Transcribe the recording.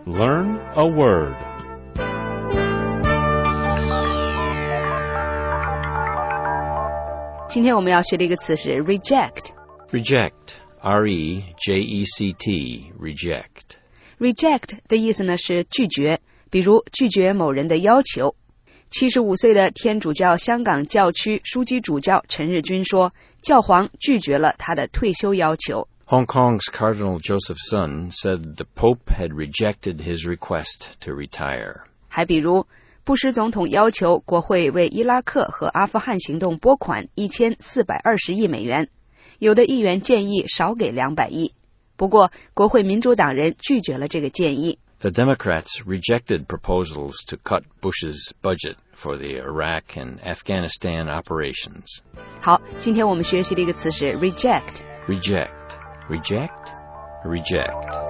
Learn a word. Today 今天我们要学的一个词是 reject. Reject, R-E-J-E-C-T, reject. Reject 的意思呢是拒绝，比如拒绝某人的要求。75岁的天主教香港教区枢机主教陈日君说，教皇拒绝了他的退休要求。 Hong Kong's Cardinal Joseph Sun said the Pope had rejected his request to retire. 还比如，布什总统要求国会为伊拉克和阿富汗行动拨款1420亿美元，有的议员建议少给200亿。不过，国会民主党人拒绝了这个建议。 The Democrats rejected proposals to cut Bush's budget for the Iraq and Afghanistan operations. 好，今天我们学习的一个词是 reject. Reject, reject, reject.